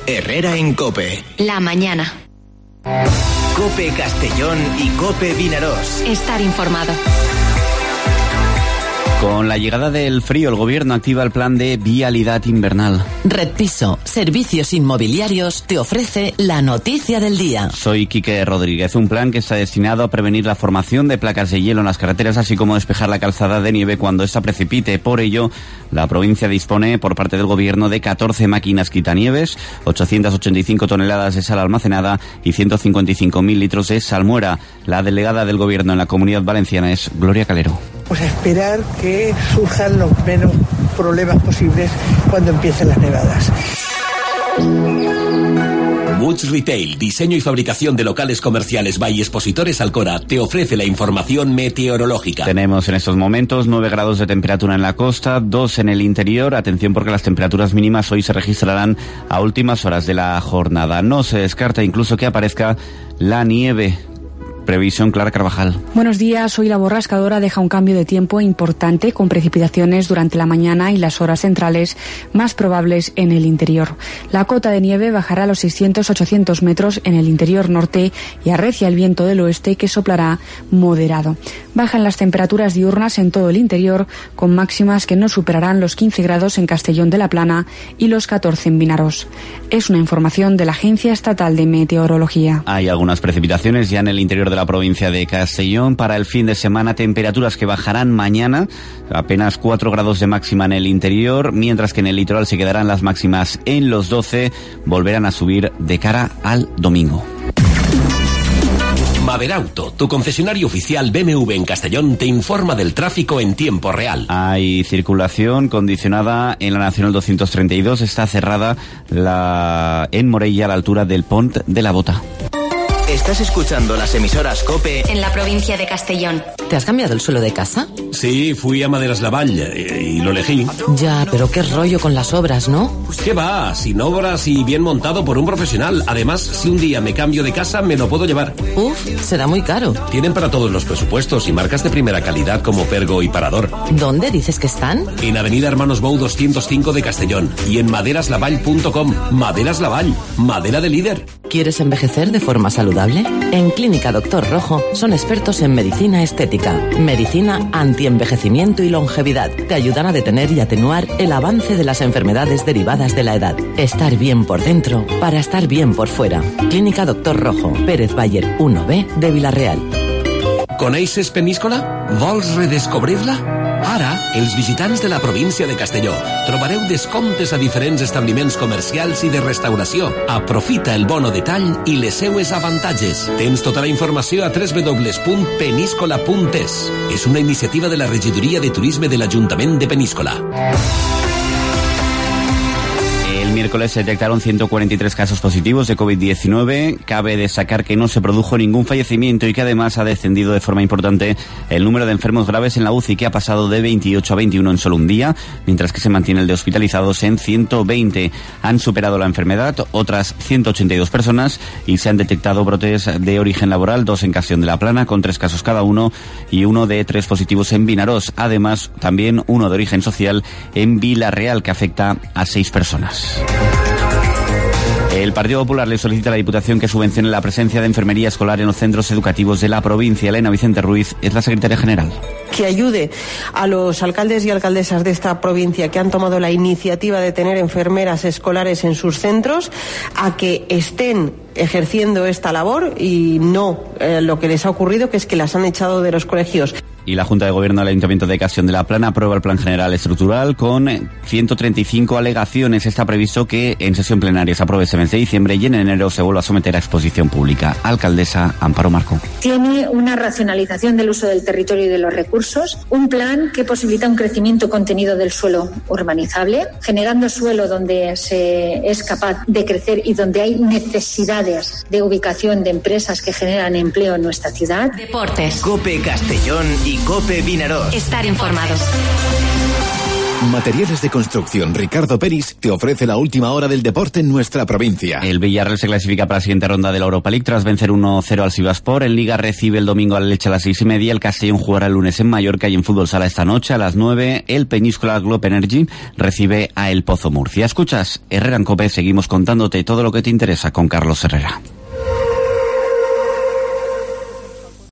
Herrera en COPE. La mañana. COPE Castellón y COPE Vinarós. Estar informado. Con la llegada del frío, el Gobierno activa el plan de vialidad invernal. Redpiso, servicios inmobiliarios, te ofrece la noticia del día. Soy Quique Rodríguez. Un plan que está destinado a prevenir la formación de placas de hielo en las carreteras, así como despejar la calzada de nieve cuando esta precipite. Por ello, la provincia dispone por parte del Gobierno de 14 máquinas quitanieves, 885 toneladas de sal almacenada y 155.000 litros de salmuera. La delegada del Gobierno en la Comunidad Valenciana es Gloria Calero. Pues a esperar que surjan los menos problemas posibles cuando empiecen las nevadas. Moods Retail, diseño y fabricación de locales comerciales by Expositores Alcora, te ofrece la información meteorológica. Tenemos en estos momentos 9 grados de temperatura en la costa, 2 en el interior. Atención porque las temperaturas mínimas hoy se registrarán a últimas horas de la jornada. No se descarta incluso que aparezca la nieve. Previsión, Clara Carvajal. Buenos días. Hoy la borrascadora deja un cambio de tiempo importante con precipitaciones durante la mañana y las horas centrales más probables en el interior. La cota de nieve bajará a los 600-800 metros en el interior norte y arrecia el viento del oeste que soplará moderado. Bajan las temperaturas diurnas en todo el interior con máximas que no superarán los 15 grados en Castellón de la Plana y los 14 en Vinarós. Es una información de la Agencia Estatal de Meteorología. Hay algunas precipitaciones ya en el interior de la provincia de Castellón. Para el fin de semana, temperaturas que bajarán mañana, apenas 4 grados de máxima en el interior, mientras que en el litoral se quedarán las máximas en los 12, volverán a subir de cara al domingo. Maverauto, tu concesionario oficial BMW en Castellón, te informa del tráfico en tiempo real. Hay circulación condicionada en la Nacional 232, está cerrada en Morella a la altura del Pont de la Bota. Estás escuchando las emisoras COPE en la provincia de Castellón. ¿Te has cambiado el suelo de casa? Sí, fui a Maderas Lavall y lo elegí. Ya, pero qué rollo con las obras, ¿no? ¿Qué va? Sin obras y bien montado por un profesional. Además, si un día me cambio de casa, me lo puedo llevar. Uf, será muy caro. Tienen para todos los presupuestos y marcas de primera calidad como Pergo y Parador. ¿Dónde dices que están? En Avenida Hermanos Bou 205 de Castellón y en maderaslavall.com. Maderas Lavall, madera de líder. ¿Quieres envejecer de forma saludable? En Clínica Doctor Rojo son expertos en medicina estética, medicina antienvejecimiento y longevidad. Te ayudan a detener y atenuar el avance de las enfermedades derivadas de la edad. Estar bien por dentro para estar bien por fuera. Clínica Doctor Rojo, Pérez Bayer 1B de Vila-real. Coneixes Peníscola? Vols redescobrir-la? Ara, els visitants de la província de Castelló trobareu descomptes a diferents establiments comercials i de restauració. Aprofita el bono de tall i les seues avantatges. Tens tota la informació a www.peniscola.es. És una iniciativa de la Regidoria de Turisme de l'Ajuntament de Peníscola. El miércoles se detectaron 143 casos positivos de COVID-19. Cabe destacar que no se produjo ningún fallecimiento y que además ha descendido de forma importante el número de enfermos graves en la UCI, que ha pasado de 28 a 21 en solo un día, mientras que se mantiene el de hospitalizados en 120. Han superado la enfermedad otras 182 personas y se han detectado brotes de origen laboral, 2 en Castellón de la Plana, con 3 casos cada uno, y uno de 3 positivos en Vinarós. Además, también uno de origen social en Vila-real, que afecta a 6 personas. El Partido Popular le solicita a la Diputación que subvencione la presencia de enfermería escolar en los centros educativos de la provincia. Elena Vicente Ruiz es la secretaria general. Que ayude a los alcaldes y alcaldesas de esta provincia que han tomado la iniciativa de tener enfermeras escolares en sus centros a que estén ejerciendo esta labor y no lo que les ha ocurrido, que es que las han echado de los colegios. Y la Junta de Gobierno del Ayuntamiento de Castellón de la Plana aprueba el Plan General Estructural con 135 alegaciones. Está previsto que en sesión plenaria se apruebe ese mes de diciembre y en enero se vuelva a someter a exposición pública. Alcaldesa Amparo Marco. Tiene una racionalización del uso del territorio y de los recursos, un plan que posibilita un crecimiento contenido del suelo urbanizable, generando suelo donde se es capaz de crecer y donde hay necesidades de ubicación de empresas que generan empleo en nuestra ciudad. Deportes. COPE Castellón y COPE Vinarós. Estar informados. Materiales de Construcción Ricardo Peris te ofrece la última hora del deporte en nuestra provincia. El Villarreal se clasifica para la siguiente ronda de la Europa League tras vencer 1-0 al Sivasspor. En Liga recibe el domingo al Elche a las 6:30. El Castellón jugará el lunes en Mallorca y en Fútbol Sala esta noche a las 9. El Peñíscola Globe Energy recibe a El Pozo Murcia. Escuchas Herrera en COPE, seguimos contándote todo lo que te interesa con Carlos Herrera.